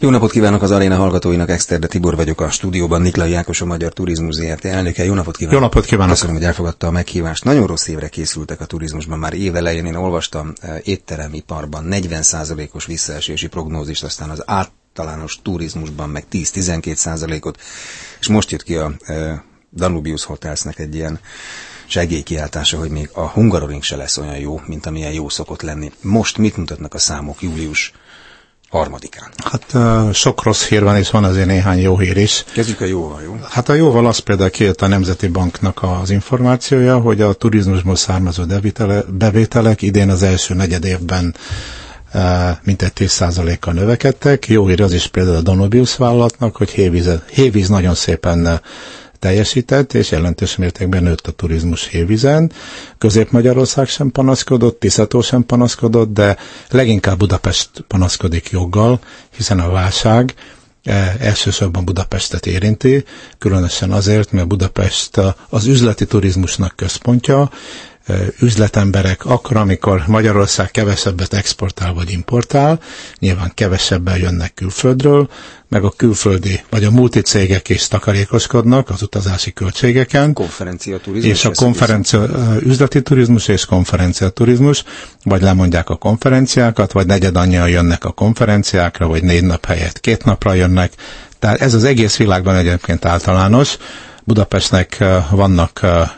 Jó napot kívánok az aréna hallgatóinak, Exterde Tibor vagyok a stúdióban, Niklai Ákos, a Magyar Turizmus Zrt. elnöke. Jó napot kívánok! Jó napot kívánok! Köszönöm, hogy elfogadta a meghívást. Nagyon rossz évre készültek a turizmusban, már évelején én olvastam étteremiparban 40%-os visszaesési prognózist, aztán az általános turizmusban meg 10-12%-ot, és most jött ki a Danubius Hotelsnek egy ilyen segélykiáltása, hogy még a Hungaroring se lesz olyan jó, mint amilyen jó szokott lenni. Most mit mutatnak a számok július 3-án? Hát sok rossz hír van, és van azért néhány jó hír is. Kezdjük a jóval, jó? Hát a jóval az például kijött a Nemzeti Banknak az információja, hogy a turizmusból származó bevételek idén az első negyed évben mintegy 10%-kal növekedtek. Jó hír az is például a Danubius vállalatnak, hogy Hévíz nagyon szépen teljesített, és jelentős mértékben nőtt a turizmus Hévízen. Közép-Magyarország sem panaszkodott, Tiszató sem panaszkodott, de leginkább Budapest panaszkodik joggal, hiszen a válság elsősorban Budapestet érinti, különösen azért, mert Budapest az üzleti turizmusnak központja, üzletemberek akkor, amikor Magyarország kevesebbet exportál vagy importál, nyilván kevesebben jönnek külföldről, meg a külföldi, vagy a multicégek is takarékoskodnak az utazási költségeken. Konferenciaturizmus. És a üzleti turizmus és konferenciaturizmus, vagy lemondják a konferenciákat, vagy negyed annyian jönnek a konferenciákra, vagy 4 nap helyett 2 napra jönnek. Tehát ez az egész világban egyébként általános. Budapestnek vannak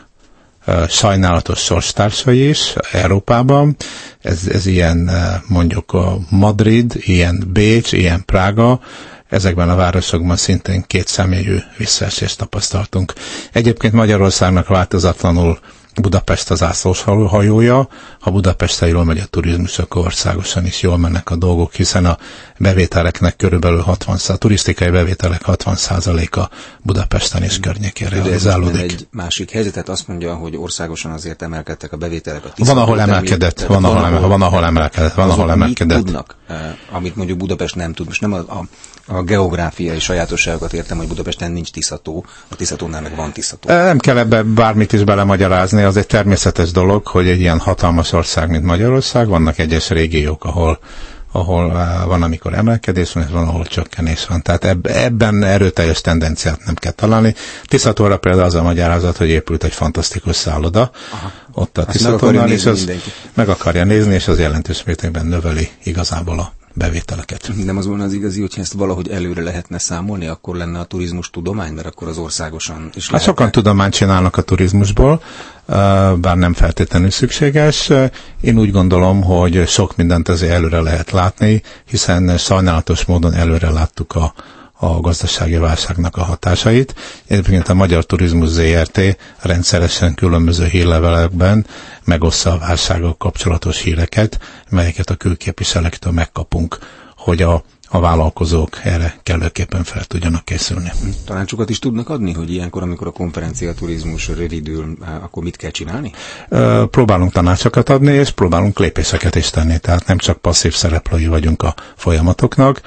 sajnálatos sorstársai is Európában. Ez ilyen mondjuk a Madrid, ilyen Bécs, ilyen Prága. Ezekben a városokban szintén 2 személyű visszaesést tapasztaltunk. Egyébként Magyarországnak változatlanul Budapest az zászlós hajója. Ha Budapestre jól megy a turizmus, akkor országosan is jól mennek a dolgok, hiszen a bevételeknek körülbelül a turisztikai bevételek 60%-a Budapesten és környékén realizálódik. Egy másik helyzetet azt mondja, hogy országosan azért emelkedtek a bevételek. Van, ahol emelkedett, van, ahol emelkedett. Tudnak, amit mondjuk Budapest nem tud. Most nem a geográfiai sajátosságokat értem, hogy Budapesten nincs Tiszató, a Tiszatónál meg van Tiszató. Nem kell ebbe bármit is belemagyarázni, az egy természetes dolog, hogy egy ilyen hatalmas ország, mint Magyarország, vannak egyes régiók, ahol van, amikor emelkedés van, és van, ahol csökkenés van. Tehát ebben erőteljes tendenciát nem kell találni. Tiszatóra például az a magyarázat, hogy épült egy fantasztikus szálloda. Aha. Ott a Tiszatónál, és az meg akarja nézni, és az jelentős mértékben növeli igazából a bevételeket. Nem az volna az igazi, hogyha ezt valahogy előre lehetne számolni, akkor lenne a turizmus tudomány, mert akkor az országosan is lehetne. Sokan tudományt csinálnak a turizmusból, bár nem feltétlenül szükséges. Én úgy gondolom, hogy sok mindent azért előre lehet látni, hiszen sajnálatos módon előre láttuk a gazdasági válságnak a hatásait. Egyébként a Magyar Turizmus Zrt. Rendszeresen különböző hírlevelekben megosztja a válsággal kapcsolatos híreket, melyeket a külképviselőktől megkapunk, hogy a vállalkozók erre kellőképpen fel tudjanak készülni. Tanácsokat is tudnak adni, hogy ilyenkor, amikor a konferenciaturizmus rövidül, akkor mit kell csinálni? Próbálunk tanácsokat adni, és próbálunk lépéseket is tenni, tehát nem csak passzív szereplői vagyunk a folyamatoknak,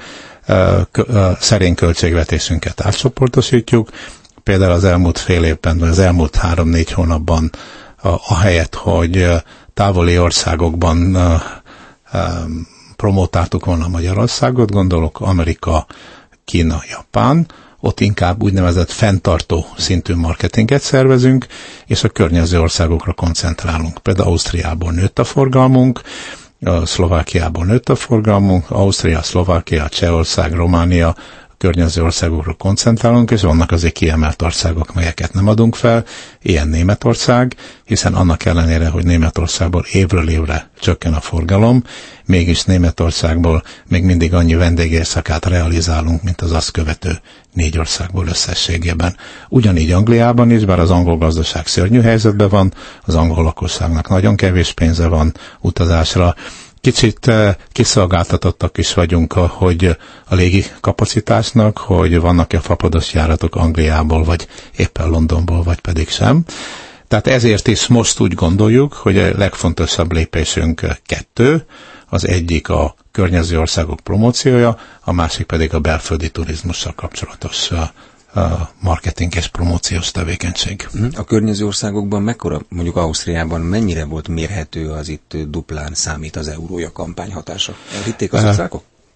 szerény költségvetésünket átcsoportosítjuk. Például az elmúlt fél évben, vagy az elmúlt 3-4 hónapban ahelyett, hogy távoli országokban promotáltuk volna Magyarországot, gondolok Amerika, Kína, Japán, ott inkább úgynevezett fenntartó szintű marketinget szervezünk, és a környező országokra koncentrálunk. Például Ausztriából nőtt a forgalmunk, Szlovákiából nőtt a forgalmunk, Ausztria, Szlovákia, Csehország, Románia, környező országokra koncentrálunk, és vannak azért kiemelt országok, melyeket nem adunk fel, ilyen Németország, hiszen annak ellenére, hogy Németországból évről évre csökken a forgalom, mégis Németországból még mindig annyi vendégészakát realizálunk, mint az azt követő 4 országból összességében. Ugyanígy Angliában is, bár az angol gazdaság szörnyű helyzetben van, az angol lakosságnak nagyon kevés pénze van utazásra. Kicsit kiszolgáltatottak is vagyunk, hogy a légi kapacitásnak, hogy vannak-e fapados járatok Angliából, vagy éppen Londonból, vagy pedig sem. Tehát ezért is most úgy gondoljuk, hogy a legfontosabb lépésünk 2, az egyik a környező országok promóciója, a másik pedig a belföldi turizmussal kapcsolatos marketing és promóciós tevékenység. A környező országokban mekkora, mondjuk Ausztriában mennyire volt mérhető az itt duplán számít az eurója kampány hatása? Elhitték az országok?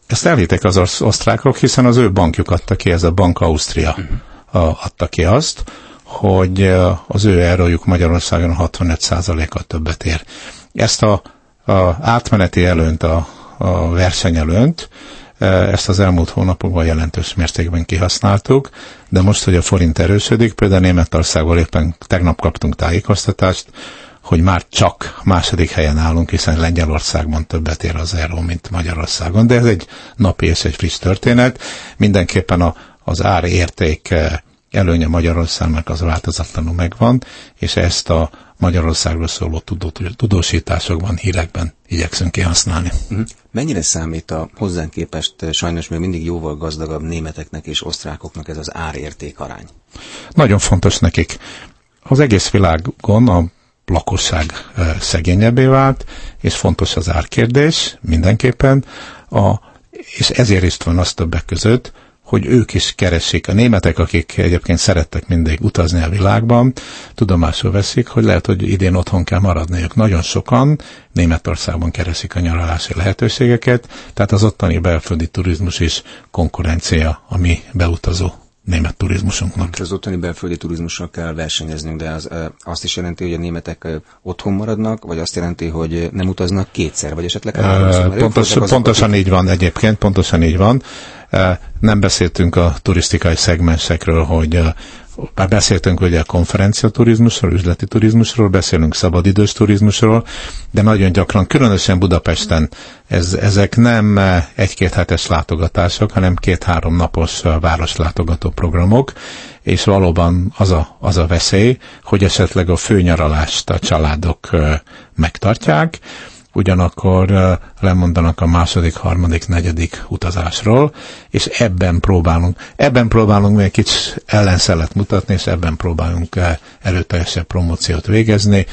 Ezt elhitték az osztrákok, hiszen az ő bankjuk adta ki, ez a Bank Austria adta ki azt, hogy az ő eurójuk Magyarországon 65%-kal többet ér. Ezt a átmeneti előnyt, a versenyelőnyt, ezt az elmúlt hónapokban jelentős mértékben kihasználtuk, de most, hogy a forint erősödik, például Németországból éppen tegnap kaptunk tájékoztatást, hogy már csak második helyen állunk, hiszen Lengyelországban többet ér az euró, mint Magyarországon, de ez egy napi és egy friss történet. Mindenképpen az árérték előnye Magyarországnak az változatlanul megvan, és ezt a Magyarországról szóló tudósításokban, hírekben igyekszünk kihasználni. Mennyire számít a hozzánk képest sajnos még mindig jóval gazdagabb németeknek és osztrákoknak ez az árérték arány? Nagyon fontos nekik. Az egész világon a lakosság szegényebbé vált, és fontos az árkérdés mindenképpen, és ezért is van az többek között, hogy ők is keresik. A németek, akik egyébként szerettek mindig utazni a világban, tudomásul veszik, hogy lehet, hogy idén otthon kell maradniuk. Nagyon sokan Németországban keresik a nyaralási lehetőségeket, tehát az ottani belföldi turizmus is konkurencia a mi beutazó német turizmusunknak. Az ottani belföldi turizmussal kell versenyeznünk, de az azt is jelenti, hogy a németek otthon maradnak, vagy azt jelenti, hogy nem utaznak kétszer, vagy esetleg pontosan így van egyébként, pontosan így van. Nem beszéltünk a turisztikai szegmensekről, hogy már beszéltünk ugye a konferenciaturizmusról, üzleti turizmusról, beszélünk szabadidős turizmusról, de nagyon gyakran, különösen Budapesten, ezek nem egy-két hetes látogatások, hanem 2-3 napos városlátogató programok, és valóban az a veszély, hogy esetleg a főnyaralást a családok megtartják, ugyanakkor lemondanak a második, harmadik, negyedik utazásról, és ebben próbálunk még kicsit ellenszelet mutatni, és ebben próbálunk erőteljesebb promóciót végezni.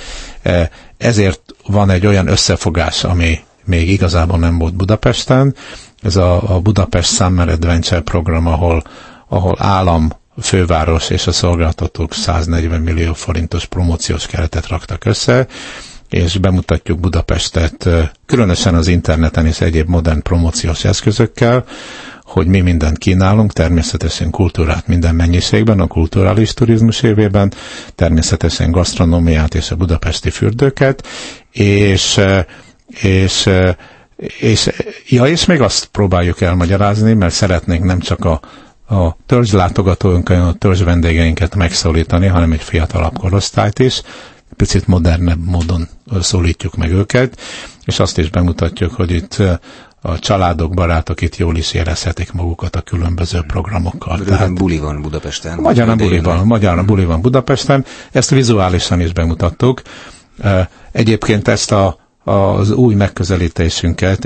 Ezért van egy olyan összefogás, ami még igazából nem volt Budapesten. Ez a Budapest Summer Adventure program, ahol állam, főváros és a szolgáltatók 140 millió forintos promóciós keretet raktak össze, és bemutatjuk Budapestet, különösen az interneten és egyéb modern promóciós eszközökkel, hogy mi mindent kínálunk, természetesen kultúrát minden mennyiségben, a kulturális turizmus évében, természetesen gasztronómiát és a budapesti fürdőket, és még azt próbáljuk elmagyarázni, mert szeretnénk nem csak a törzslátogatóinkat, a törzs vendégeinket megszólítani, hanem egy fiatalabb korosztályt is, picit modernebb módon szólítjuk meg őket, és azt is bemutatjuk, hogy itt a családok, barátok itt jól is érezhetik magukat a különböző programokkal. Tehát buli van Budapesten. Magyarán buli van Budapesten. Ezt vizuálisan is bemutattuk. Egyébként ezt az új megközelítésünket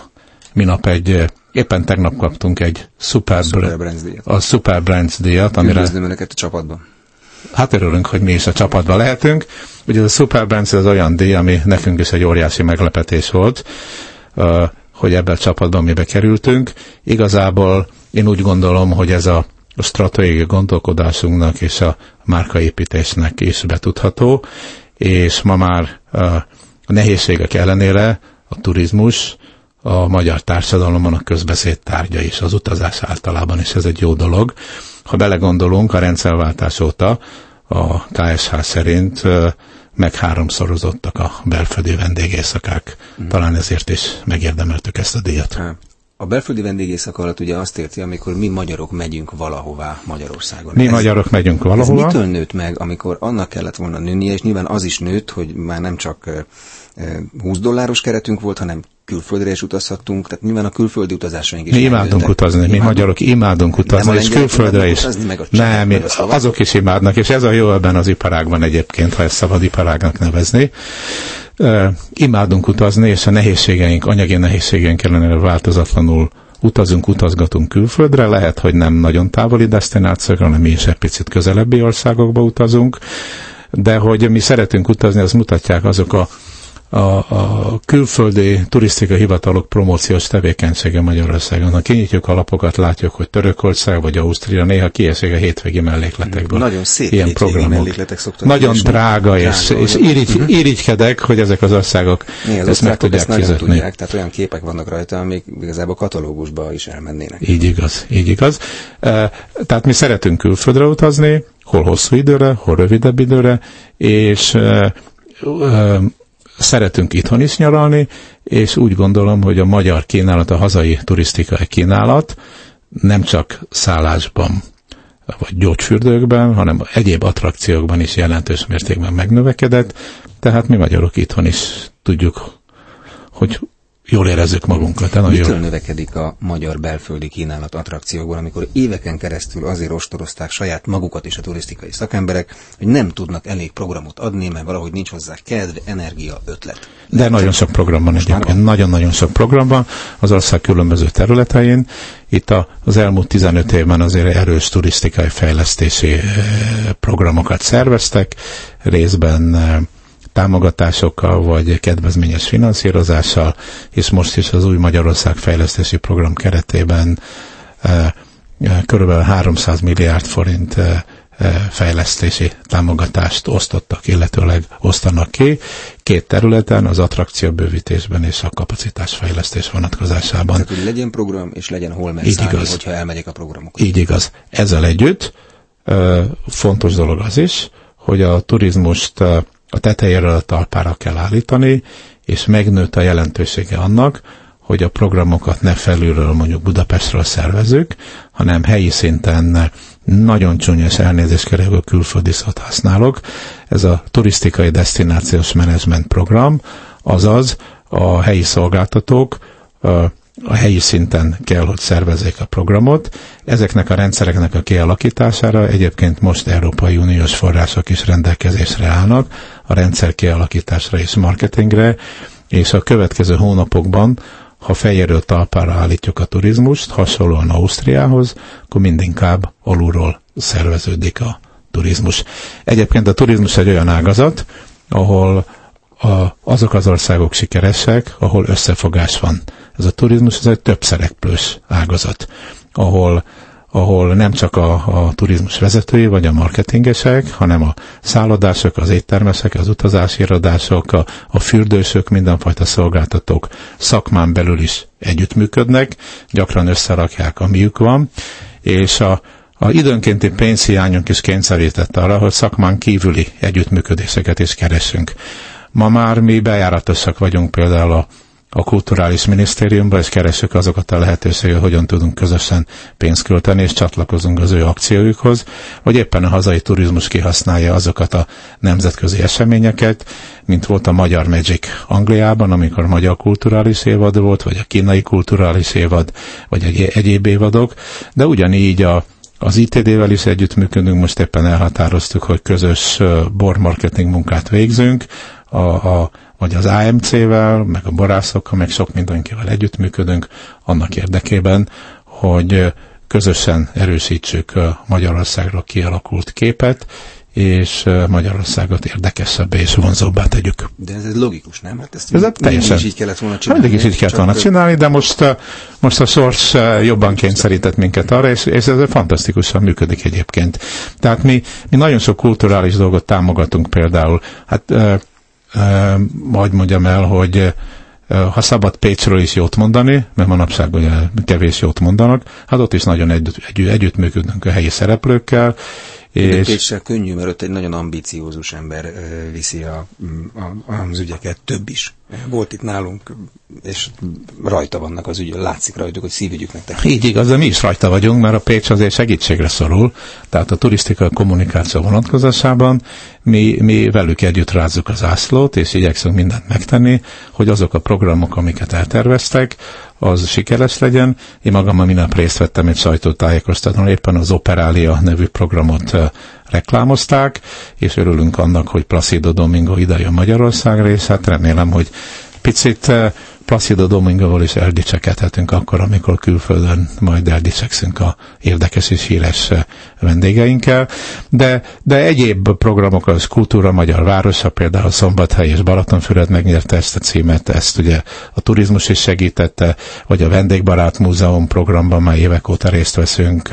éppen tegnap kaptunk egy Super Brands díjat. Üdvözlöm Önöket a csapatban. Hát örülünk, hogy mi is a csapatban lehetünk. Ugye a Super Brands az olyan díj, ami nekünk is egy óriási meglepetés volt, hogy ebben a csapatban mi bekerültünk. Igazából én úgy gondolom, hogy ez a stratégiai gondolkodásunknak és a márkaépítésnek is betudható, és ma már a nehézségek ellenére a turizmus a magyar társadalomban a közbeszéd tárgya is, az utazás általában is, ez egy jó dolog. Ha belegondolunk, a rendszerváltás óta a KSH szerint meg 3-szorozottak a belföldi vendégészakák. Talán ezért is megérdemeltük ezt a díjat. A belföldi vendégészak alatt ugye azt érti, amikor mi magyarok megyünk valahová Magyarországon. Magyarok megyünk valahova. Ez mitől nőtt meg, amikor annak kellett volna nőnie, és nyilván az is nőtt, hogy már nem csak $20 keretünk volt, hanem külföldre is utazhattunk, tehát nyilván a külföldi utazásaink is. Mi imádunk utazni, mi magyarok imádunk utazni, és külföldre is. Nem, azok is imádnak, és ez a jó ebben az iparágban egyébként, ha ezt szabad iparágnak nevezni. Imádunk utazni, és a nehézségeink, anyagi nehézségeink ellenére változatlanul utazgatunk külföldre, lehet, hogy nem nagyon távoli desztinációkra, hanem mi is egy picit közelebbi országokba utazunk, de hogy mi szeretünk utazni, azt mutatják azok a a külföldi turisztikai hivatalok promóciós tevékenysége Magyarországon. Ha kinyitjuk a lapokat, látjuk, hogy Törökország vagy Ausztria néha kiesik a hétvégi mellékletekből. Nagyon szép ilyen hétvégi mellékletek szoktak. Nagyon drága, és irigykedek, hogy ezek az országok ezt meg tudják fizetni. Tudják, tehát olyan képek vannak rajta, amik igazából katalógusba is elmennének. Így igaz. Tehát mi szeretünk külföldre utazni, hol hosszú időre, hol rövidebb időre, és szeretünk itthon is nyaralni, és úgy gondolom, hogy a magyar kínálat, a hazai turisztikai kínálat nem csak szállásban vagy gyógyfürdőkben, hanem egyéb attrakciókban is jelentős mértékben megnövekedett, tehát mi magyarok itthon is tudjuk, hogy jól érezzük magunkat. Mitől növekedik a magyar belföldi kínálat attrakciókból, amikor éveken keresztül azért ostorozták saját magukat és a turisztikai szakemberek, hogy nem tudnak elég programot adni, mert valahogy nincs hozzá kedv, energia, ötlet. De nagyon sok programban egyébként, nagyon-nagyon sok programban az ország különböző területein. Itt az elmúlt 15 évben azért erős turisztikai fejlesztési programokat szerveztek, részben támogatásokkal, vagy kedvezményes finanszírozással, és most is az új Magyarország fejlesztési program keretében kb. 300 milliárd forint fejlesztési támogatást osztottak, illetőleg osztanak ki két területen, az attrakcióbővítésben és a kapacitásfejlesztés vonatkozásában. Tehát, hogy legyen program, és legyen hol megszállni, hogyha elmegyek a programokra. Így igaz. Ezzel együtt fontos dolog az is, hogy a turizmust a tetejéről a talpára kell állítani, és megnőtt a jelentősége annak, hogy a programokat ne felülről, mondjuk Budapestről szervezzük, hanem helyi szinten nagyon csúnyos elnézést kerülő külföldi szót használok. Ez a turisztikai desztinációs menedzsment program, azaz a helyi szolgáltatók a helyi szinten kell, hogy szervezzék a programot. Ezeknek a rendszereknek a kialakítására egyébként most Európai Uniós források is rendelkezésre állnak, a rendszer kialakításra és marketingre, és a következő hónapokban, ha fejéről talpára állítjuk a turizmust, hasonlóan Ausztriához, akkor mindinkább alulról szerveződik a turizmus. Egyébként a turizmus egy olyan ágazat, ahol azok az országok sikeresek, ahol összefogás van. Ez a turizmus ez egy több szereplős ágazat, ahol nem csak a turizmus vezetői vagy a marketingesek, hanem a szállodások, az éttermesek, az utazási irodások, a fürdősök, mindenfajta szolgáltatók szakmán belül is együttműködnek, gyakran összerakják, amiük van, és a időnkénti pénzhiányunk is kényszerített arra, hogy szakmán kívüli együttműködéseket is keresünk. Ma már mi bejáratosak vagyunk például a Kulturális Minisztériumban, és keresünk azokat a lehetőségeket, hogyan tudunk közösen pénzt költeni, és csatlakozunk az ő akciójukhoz, vagy éppen a hazai turizmus kihasználja azokat a nemzetközi eseményeket, mint volt a Magyar Magic Angliában, amikor magyar kulturális évad volt, vagy a kínai kulturális évad, vagy egyéb évadok, de ugyanígy az ITD-vel is együttműködünk, most éppen elhatároztuk, hogy közös bormarketing munkát végzünk, vagy az AMC-vel, meg a borászokkal, meg sok mindenkivel együttműködünk, annak érdekében, hogy közösen erősítsük Magyarországról kialakult képet, és Magyarországot érdekesebbé és vonzóbbá tegyük. De ez logikus, nem? Hát ezt teljesen is így kellett volna csinálni. Mindig is így kellett volna csinálni, de most a sors jobban kényszerített minket arra, és ez fantasztikusan működik egyébként. Tehát mi nagyon sok kulturális dolgot támogatunk például. Hát majd mondjam el, hogy ha szabad Pécsről is jót mondani, mert manapság ugye kevés jót mondanak, hát ott is nagyon együttműködünk a helyi szereplőkkel. És Pécsre könnyű, mert ott egy nagyon ambiciózus ember viszi az ügyeket, több is. Volt itt nálunk, és rajta vannak az ügyek, látszik rajtuk, hogy szívügyüknek tekint. Így igaz, de mi is rajta vagyunk, mert a Pécs azért segítségre szorul, tehát a turisztikai kommunikáció vonatkozásában mi velük együtt rázzuk az ászlót, és igyekszünk mindent megtenni, hogy azok a programok, amiket elterveztek, az sikeres legyen. Én magammal minap részt vettem egy sajtótájékoztatón, éppen az Operalia nevű programot reklámozták, és örülünk annak, hogy Placido Domingo idejön Magyarországra, és hát remélem, hogy picit Placido Domingoval is eldicsekedhetünk akkor, amikor külföldön majd eldicsekszünk a érdekes és híres vendégeinkkel. De egyéb programok, az Kultúra Magyar Városa, például Szombathely és Balatonfüred megnyerte ezt a címet, ezt ugye a turizmus is segítette, vagy a Vendégbarát Múzeum programban már évek óta részt veszünk.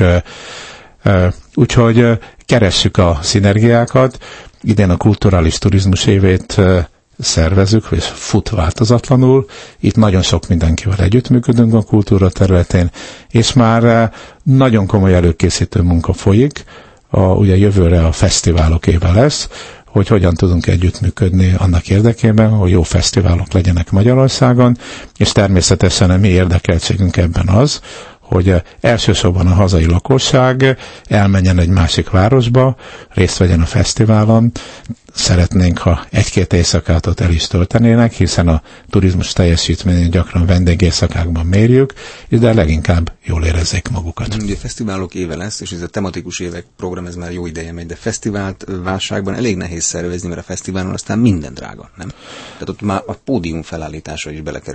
Úgyhogy keressük a szinergiákat. Idén a kulturális turizmus évét szervezük, és fut változatlanul. Itt nagyon sok mindenkivel együttműködünk a kultúra területén, és már nagyon komoly előkészítő munka folyik. Ugye jövőre a fesztiválok éve lesz, hogy hogyan tudunk együttműködni annak érdekében, hogy jó fesztiválok legyenek Magyarországon, és természetesen a mi érdekeltségünk ebben az, hogy elsősorban a hazai lakosság elmenjen egy másik városba, részt vegyen a fesztiválon. Szeretnénk, ha egy-két éjszakát ott el is töltenének, hiszen a turizmus teljesítményét gyakran vendégéjszakákban mérjük, de leginkább jól érezzék magukat. Ugye a fesztiválok éve lesz, és ez a tematikus évek program, ez már jó ideje megy, de fesztivált válságban elég nehéz szervezni, mert a fesztiválon aztán minden drága, nem? Tehát ott már a pódium felállítása is belekerül.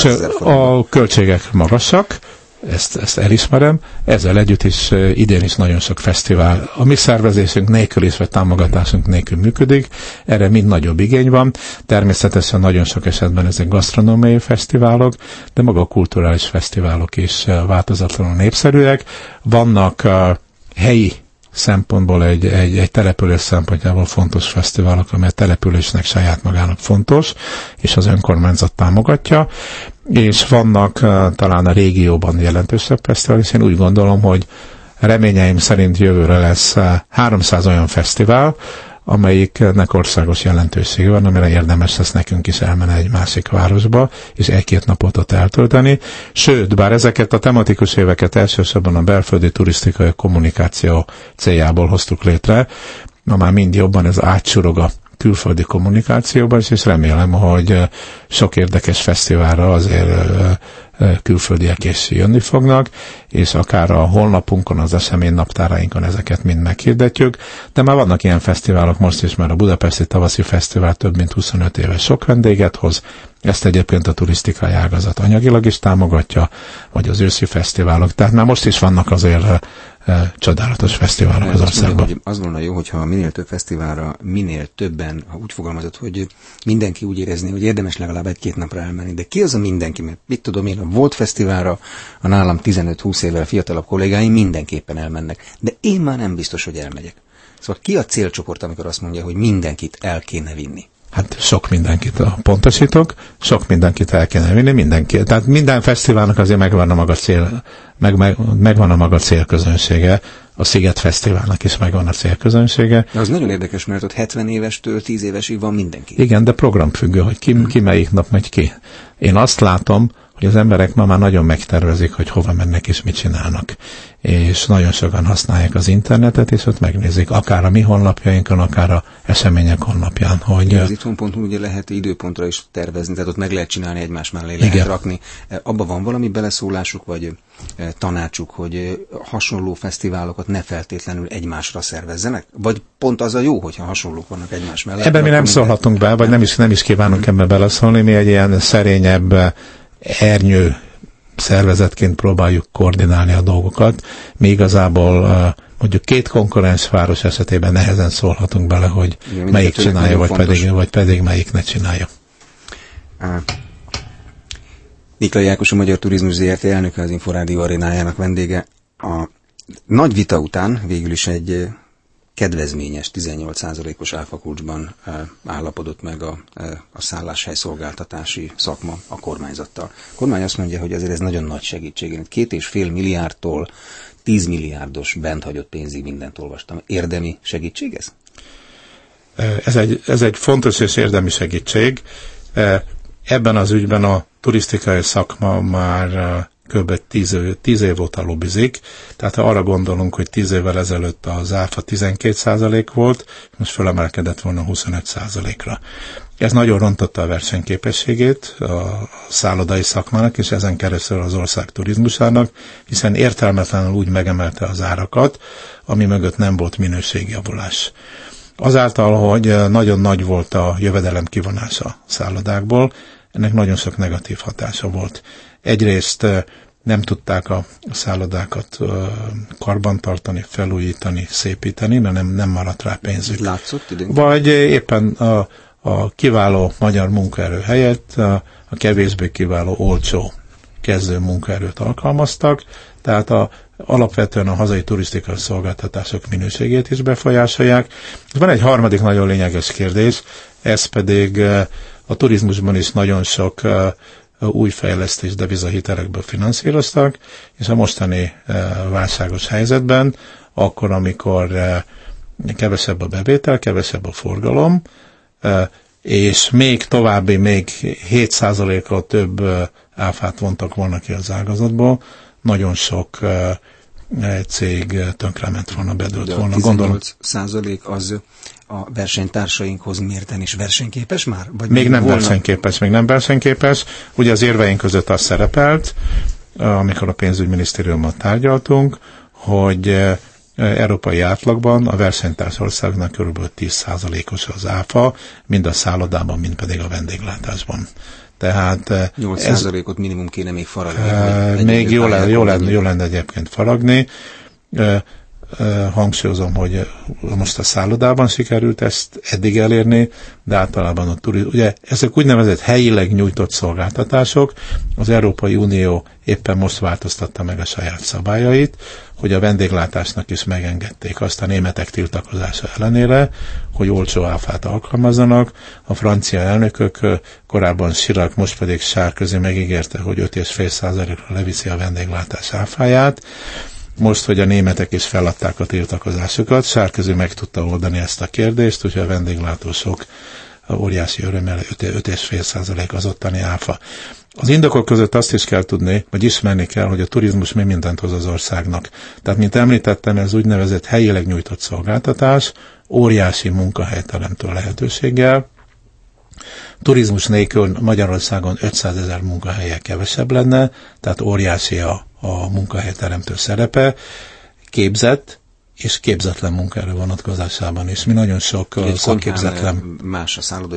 A költségek magasak, ezt elismerem, ezzel együtt is idén is nagyon sok fesztivál a mi szervezésünk nélkül is, vagy támogatásunk nélkül működik, erre mind nagyobb igény van, természetesen nagyon sok esetben ezek gasztronómiai fesztiválok, de maga a kulturális fesztiválok is változatlanul népszerűek, vannak helyi szempontból egy település szempontjából fontos fesztiválok, amely a településnek saját magának fontos, és az önkormányzat támogatja, és vannak talán a régióban jelentősebb fesztivál, és én úgy gondolom, hogy reményeim szerint jövőre lesz 300 olyan fesztivál, amelyiknek országos jelentősége van, amire érdemes lesz nekünk is elmenni egy másik városba, és egy-két napot ott eltölteni. Sőt, bár ezeket a tematikus éveket elsősorban a belföldi turisztikai kommunikáció céljából hoztuk létre, ma már mind jobban ez átsurog a külföldi kommunikációban, és remélem, hogy sok érdekes fesztiválra azért külföldiek is jönni fognak, és akár a honlapunkon, az esemény naptárainkon ezeket mind meghirdetjük, de már vannak ilyen fesztiválok most is, mert a Budapesti Tavaszi Fesztivál több mint 25 éves sok vendéget hoz, ezt egyébként a turisztikai ágazat anyagilag is támogatja, vagy az őszi fesztiválok, tehát már most is vannak azért csodálatos fesztiválok az országban. Az volna jó, hogyha minél több fesztiválra, minél többen, ha úgy fogalmazott, hogy mindenki úgy érezni, hogy érdemes legalább egy-két napra elmenni. De ki az a mindenki? Mert mit tudom én, a Volt fesztiválra a nálam 15-20 évvel fiatalabb kollégáim mindenképpen elmennek. De én már nem biztos, hogy elmegyek. Szóval ki a célcsoport, amikor azt mondja, hogy mindenkit el kéne vinni? Hát sok mindenkit pontosítok, sok mindenkit el kéne vinni, tehát minden fesztiválnak azért megvan a maga célközönsége, a Sziget Fesztiválnak is megvan a célközönsége. De az nagyon érdekes, mert ott 70 évestől 10 évesig van mindenki. Igen, de programfüggő, hogy ki melyik nap megy ki. Én azt látom, hogy az emberek ma már nagyon megtervezik, hogy hova mennek és mit csinálnak. És nagyon sokan használják az internetet, és ott megnézik, akár a mi honlapjainkon, akár a események honlapján. Hogy az itthon.hu ugye lehet időpontra is tervezni, tehát ott meg lehet csinálni, egymás mellé lehet rakni. Abba van valami beleszólásuk, vagy tanácsuk, hogy hasonló fesztiválokat ne feltétlenül egymásra szervezzenek? Vagy pont az a jó, hogyha hasonlók vannak egymás mellett? Ebben mi nem szólhatunk be, vagy nem is kívánunk ebbe beleszólni, mi egy ilyen szerényebb ernyő szervezetként próbáljuk koordinálni a dolgokat. Mi igazából mondjuk két konkurens város esetében nehezen szólhatunk bele, hogy igen, melyik csinálja, vagy pedig melyik ne csinálja. Niklay Ákos, a Magyar Turizmus Zrt. Elnöke, az Inforádió arénájának vendége. A nagy vita után végül is egy kedvezményes 18%-os áfakulcsban állapodott meg a szálláshely szolgáltatási szakma a kormányzattal. A kormány azt mondja, hogy azért ez nagyon nagy segítség. 2,5 milliárdtól 10 milliárdos benthagyott pénzig mindent olvastam. Érdemi segítség ez? Ez egy fontos és érdemi segítség. Ebben az ügyben a turisztikai szakma már kb. 10 év óta lobbizik, tehát ha arra gondolunk, hogy 10 évvel ezelőtt az áfa 12% volt, most felemelkedett volna 25%-ra. Ez nagyon rontotta a versenyképességét a szállodai szakmának, és ezen keresztül az ország turizmusának, hiszen értelmetlenül úgy megemelte az árakat, ami mögött nem volt minőségjavulás. Azáltal, hogy nagyon nagy volt a jövedelem kivonása a szállodákból, ennek nagyon sok negatív hatása volt. Egyrészt nem tudták a szállodákat karbantartani, felújítani, szépíteni, mert nem maradt rá pénzük. Látszott időnként? Vagy éppen a kiváló magyar munkaerő helyett a kevésbé kiváló, olcsó kezdő munkaerőt alkalmaztak, tehát alapvetően a hazai turisztikai szolgáltatások minőségét is befolyásolják. Van egy harmadik nagyon lényeges kérdés, ez pedig a turizmusban is nagyon sok új fejlesztés devizahitelekből finanszíroztak, és a mostani válságos helyzetben, akkor, amikor kevesebb a bevétel, kevesebb a forgalom, és még további, még 7%-kal több áfát vontak volna ki az ágazatból, nagyon sok cég tönkrement volna, bedőlt volna. Gondolom, 18% az a versenytársainkhoz mérten is versenyképes már? Vagy még nem versenyképes. Ugye az érveink között az szerepelt, amikor a pénzügyminisztériummal tárgyaltunk, hogy európai átlagban a versenytárs országnak kb. 10%-os az áfa, mind a szállodában, mind pedig a vendéglátásban. Tehát 8%-ot minimum kéne még faragni. Még jó lenne egyébként faragni. Hangsúlyozom, hogy most a szállodában sikerült ezt eddig elérni, de általában a ugye ezek úgynevezett helyileg nyújtott szolgáltatások. Az Európai Unió éppen most változtatta meg a saját szabályait, hogy a vendéglátásnak is megengedték azt a németek tiltakozása ellenére, hogy olcsó áfát alkalmazzanak. A francia elnökök, korábban Chirac, most pedig Sarkozy megígérte, hogy 5,5%-ra leviszi a vendéglátás áfáját. Most, hogy a németek is feladták a tiltakozásukat, Sarkozy meg tudta oldani ezt a kérdést, úgyhogy a vendéglátósok óriási örömmel 5,5% az ottani áfa. Az indokok között azt is kell tudni, vagy ismerni kell, hogy a turizmus mi mindent hoz az országnak. Tehát, mint említettem, ez úgynevezett helyileg nyújtott szolgáltatás, óriási munkahelyteremtő lehetőséggel. Turizmus nélkül Magyarországon 500 000 munkahelye kevesebb lenne, tehát óriási a munkahelyteremtő szerepe, képzett és képzetlen munkaerő vonatkozásában is. Mi nagyon sok szakképzetlen más a szállodai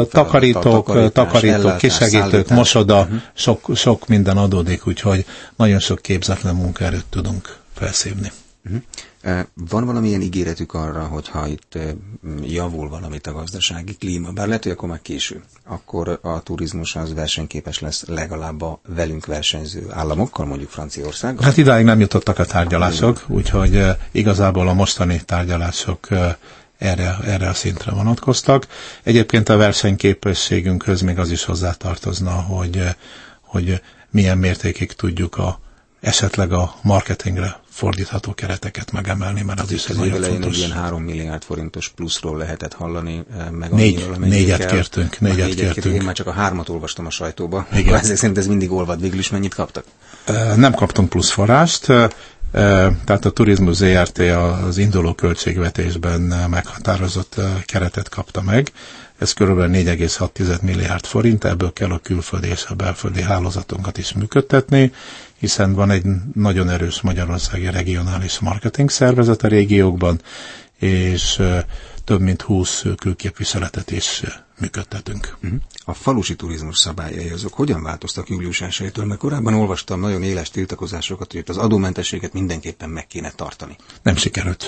takarítók, kisegítők, mosoda, sok minden adódik, úgyhogy nagyon sok képzetlen munkaerőt tudunk felszívni. Van valamilyen ígéretük arra, hogyha itt javul valamit a gazdasági klíma, bár lehet, hogy akkor már késő, akkor a turizmus az versenyképes lesz legalább a velünk versenyző államokkal, mondjuk Franciaországgal? Hát idáig nem jutottak a tárgyalások, úgyhogy igazából a mostani tárgyalások erre a szintre vonatkoztak. Egyébként a versenyképességünkhöz még az is hozzátartozna, hogy milyen mértékig tudjuk esetleg a marketingre fordítható kereteket megemelni, mert az is egy nagyon fontos. Ilyen 3 milliárd forintos pluszról lehetett hallani, meg négyet kértünk. Én már csak a 3-at olvastam a sajtóba. Ezek szerint ez mindig olvad. Végül is mennyit kaptak? Nem kaptunk plusz forrást, tehát a Turizmus ZRT az induló költségvetésben meghatározott keretet kapta meg. Ez körülbelül 4,6 milliárd forint, ebből kell a külföldi és a belföldi hálózatunkat is működtetni, hiszen van egy nagyon erős magyarországi regionális marketing szervezet a régiókban, és több mint 20 külképviseletet is működtetünk. A falusi turizmus szabályai azok hogyan változtak július 1-től? Mert korábban olvastam nagyon éles tiltakozásokat, hogy az adómentességet mindenképpen meg kéne tartani. Nem sikerült.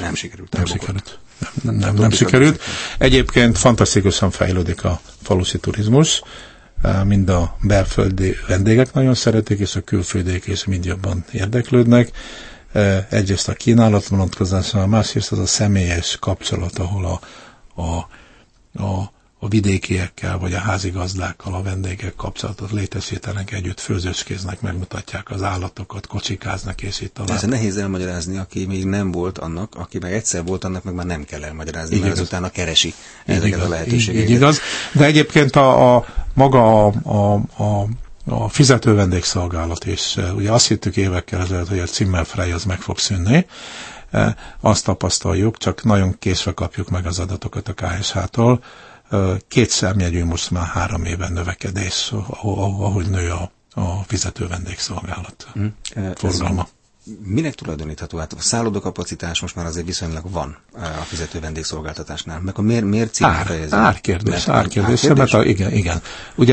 Nem sikerült. Egyébként fantasztikusan fejlődik a falusi turizmus. Mind a belföldi vendégek nagyon szeretik, és a külföldiek is mind jobban érdeklődnek. Egyrészt a kínálat vonatkozásában, másrészt az a személyes kapcsolat, ahol a vidékiekkel, vagy a házigazdákkal a vendégek kapcsolatot létesítenek, együtt főzőskéznek, megmutatják az állatokat, kocsikáznak, és itt tovább. Ez nehéz elmagyarázni, aki még nem volt annak, aki meg egyszer volt annak, meg már nem kell elmagyarázni, mert utána keresi ezeket a lehetőségeket. Így igaz. De egyébként maga a fizető vendégszolgálat is, ugye azt hittük évekkel ezelőtt, hogy a Zimmerfrei az meg fog szűnni, azt tapasztaljuk, csak nagyon késve kapjuk meg az adatokat a KSH-tól. 2 számjegyű most már 3 éve növekedés, ahogy nő a fizető vendégszolgálat forgalma. Minek tulajdonítható? Hát a szállodakapacitás most már azért viszonylag van a fizető vendégszolgáltatásnál. Meg miért célra fejező? Árkérdés. Igen. Ugye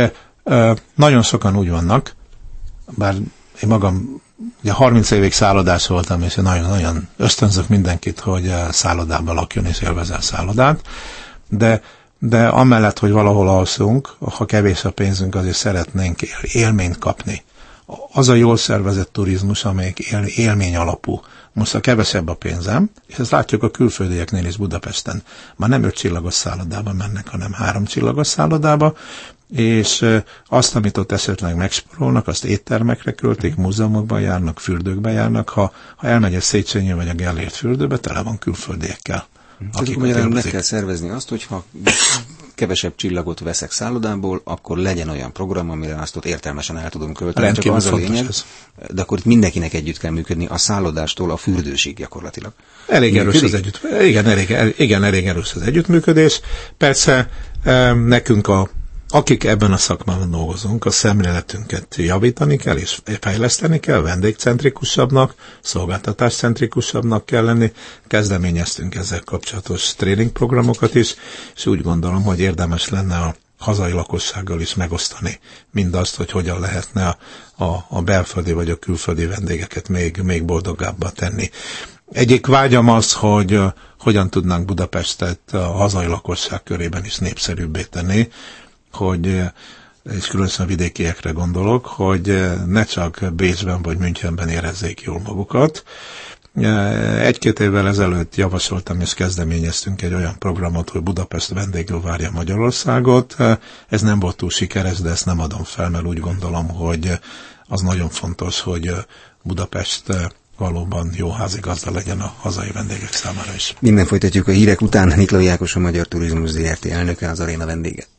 Nagyon sokan úgy vannak, bár én magam ugye 30 évig szállodás voltam, és én nagyon-nagyon ösztönzök mindenkit, hogy szállodában lakjon és élvezze a szállodát, de amellett, hogy valahol alszunk, ha kevés a pénzünk, azért szeretnénk élményt kapni. Az a jól szervezett turizmus, amelyik élmény alapú. Most a kevesebb a pénzem, és ezt látjuk a külföldieknél is Budapesten. Már nem 5 csillagos szállodába mennek, hanem 3 csillagos szállodába, és azt, amit ott esetleg megspórolnak, azt éttermekre költik, múzeumokban járnak, fürdőkbe járnak. Ha elmegy a Széchenyi vagy a Gellért fürdőbe, tele van külföldiekkel. Magyarán meg kell szervezni azt, hogyha kevesebb csillagot veszek szállodából, akkor legyen olyan program, amire azt ott értelmesen el tudom költeni. Rendkívül csak az a lényeg, ez. de akkor itt mindenkinek együtt kell működni, a szállodástól a fürdősig gyakorlatilag. Elég erős az elég erős az együttműködés. Persze nekünk akik ebben a szakmában dolgozunk, a szemléletünket javítani kell és fejleszteni kell, vendégcentrikusabbnak, szolgáltatáscentrikusabbnak kell lenni. Kezdeményeztünk ezzel kapcsolatos tréningprogramokat is, és úgy gondolom, hogy érdemes lenne a hazai lakossággal is megosztani mindazt, hogy hogyan lehetne a belföldi vagy a külföldi vendégeket még boldogabbá tenni. Egyik vágyam az, hogy hogyan tudnánk Budapestet a hazai lakosság körében is népszerűbbé tenni, és különösen a vidékiekre gondolok, hogy ne csak Bécsben vagy Münchenben érezzék jól magukat. 1-2 évvel ezelőtt javasoltam és kezdeményeztünk egy olyan programot, hogy Budapest vendégül várja Magyarországot. Ez nem volt túl sikeres, de ezt nem adom fel, mert úgy gondolom, hogy az nagyon fontos, hogy Budapest valóban jó házigazda legyen a hazai vendégek számára is. Minden folytatjuk a hírek után. Miklós Ákos, a Magyar Turizmus Zrt. elnöke, az aréna vendége.